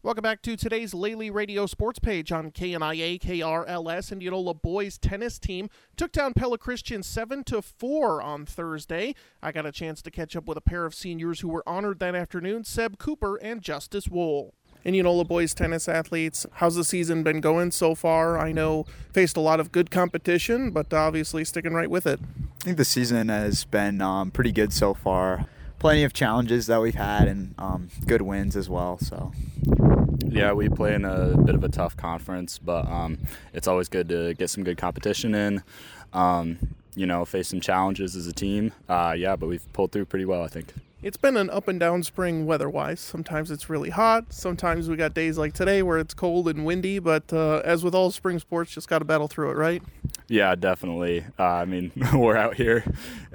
Welcome back to today's Lely Radio Sports page on KNIA KRLS. Indianola boys tennis team took down Pella Christian 7-4 on Thursday. I got a chance to catch up with a pair of seniors who were honored that afternoon, Seb Cooper and Justice Wool. Indianola boys tennis athletes, how's the season been going so far? I know faced a lot of good competition, but obviously sticking right with it. I think the season has been pretty good so far. Plenty of challenges that we've had and good wins as well. So. Yeah, we play in a bit of a tough conference, but it's always good to get some good competition in, face some challenges as a team. But we've pulled through pretty well, I think. It's been an up and down spring weather-wise. Sometimes it's really hot. Sometimes we got days like today where it's cold and windy, but as with all spring sports, just got to battle through it, right? Yeah, definitely. We're out here.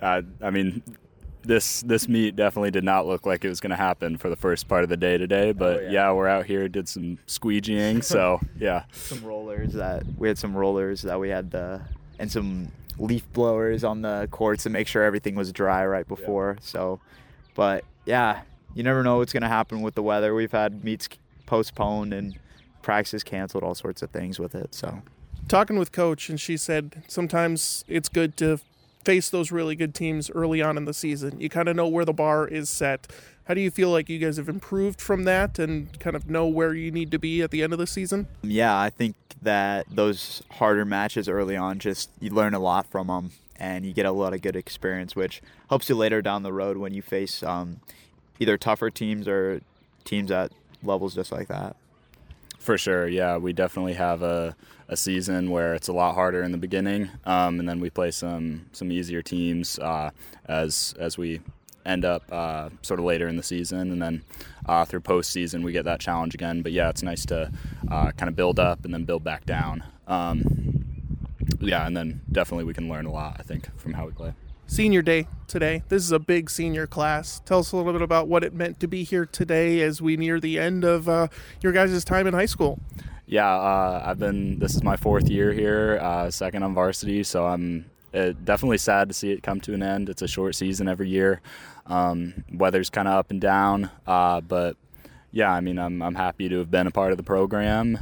This meet definitely did not look like it was going to happen for the first part of the day today, but we're out here, did some squeegeeing, so yeah. We had some rollers that we had and some leaf blowers on the courts to make sure everything was dry right before. Yeah. So, but yeah, you never know what's going to happen with the weather. We've had meets postponed and practices canceled, all sorts of things with it. So, talking with Coach, and she said sometimes it's good to face those really good teams early on in the season. You kind of know where the bar is set. How do you feel like you guys have improved from that and kind of know where you need to be at the end of the season? Yeah, I think that those harder matches early on, you learn a lot from them and you get a lot of good experience, which helps you later down the road when you face either tougher teams or teams at levels just like that. For sure, yeah. We definitely have a season where it's a lot harder in the beginning, and then we play some easier teams as we end up sort of later in the season, and then through postseason we get that challenge again. But yeah, it's nice to kind of build up and then build back down. And then definitely we can learn a lot, I think, from how we play. Senior day today. This is a big senior class. Tell us a little bit about what it meant to be here today as we near the end of your guys' time in high school. Yeah, this is my fourth year here, second on varsity, so I'm definitely sad to see it come to an end. It's a short season every year. Weather's kind of up and down, but yeah, I'm happy to have been a part of the program,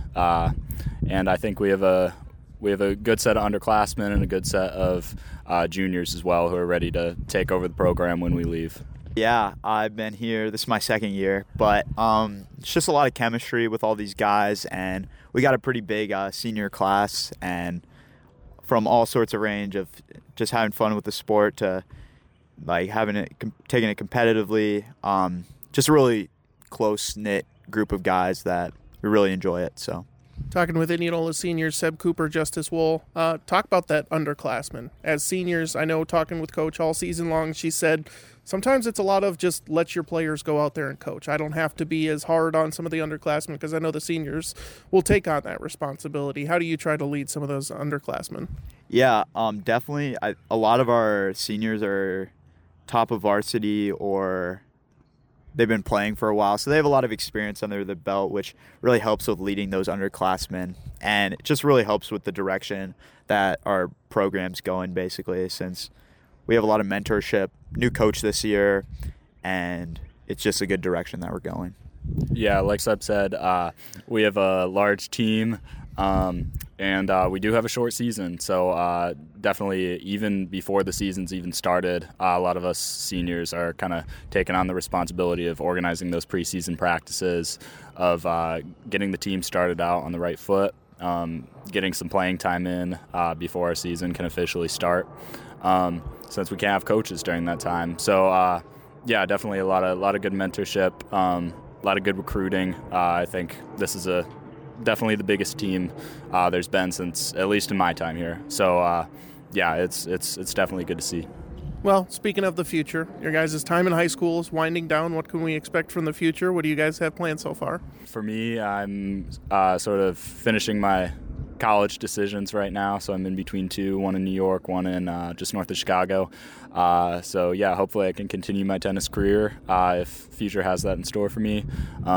and I think we have a good set of underclassmen and a good set of juniors as well who are ready to take over the program when we leave. Yeah, I've been here. This is my second year, but it's just a lot of chemistry with all these guys, and we got a pretty big senior class, and from all sorts of range of just having fun with the sport to like taking it competitively. Just a really close-knit group of guys that we really enjoy it, so. Talking with Indianola seniors Seb Cooper, Justice Wool, talk about that underclassmen. As seniors, I know talking with Coach all season long, she said sometimes it's a lot of just let your players go out there and coach. I don't have to be as hard on some of the underclassmen because I know the seniors will take on that responsibility. How do you try to lead some of those underclassmen? Yeah, definitely. A lot of our seniors are top of varsity or they've been playing for a while, so they have a lot of experience under the belt, which really helps with leading those underclassmen. And it just really helps with the direction that our program's going, basically, since we have a lot of mentorship, new coach this year, and it's just a good direction that we're going. Yeah, like Seb said, we have a large team, and we do have a short season, so definitely even before the season's even started, a lot of us seniors are kind of taking on the responsibility of organizing those preseason practices, of getting the team started out on the right foot, getting some playing time in before our season can officially start, since we can't have coaches during that time. So yeah, definitely a lot of good mentorship, a lot of good recruiting. I think this is definitely the biggest team there's been since, at least in my time here. So yeah, it's definitely good to see. Well, speaking of the future, your guys' time in high school is winding down. What can we expect from the future? What do you guys have planned so far? For me, I'm sort of finishing my college decisions right now, so I'm in between two, one in New York, one in just north of Chicago. So yeah, hopefully I can continue my tennis career if future has that in store for me.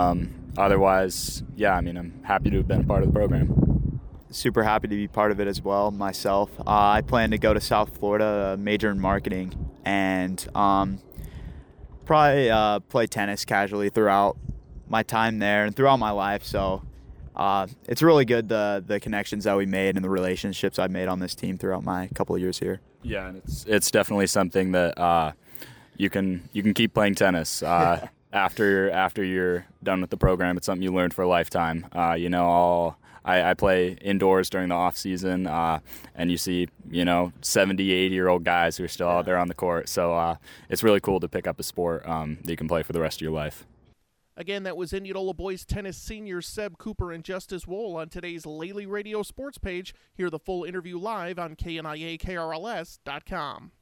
Otherwise, yeah, I'm happy to have been part of the program. Super happy to be part of it as well myself. I plan to go to South Florida, major in marketing, and probably play tennis casually throughout my time there and throughout my life. So it's really good, the connections that we made and the relationships I've made on this team throughout my couple of years here. Yeah, and it's definitely something that you can keep playing tennis after you're done with the program. It's something you learn for a lifetime. I play indoors during the off season, and you see 70, 80-year-old guys who are still out there on the court. So it's really cool to pick up a sport that you can play for the rest of your life. Again, that was Indianola boys tennis seniors Seb Cooper and Justice Wohl on today's Lely Radio Sports page. Hear the full interview live on KNIA KRLS.com.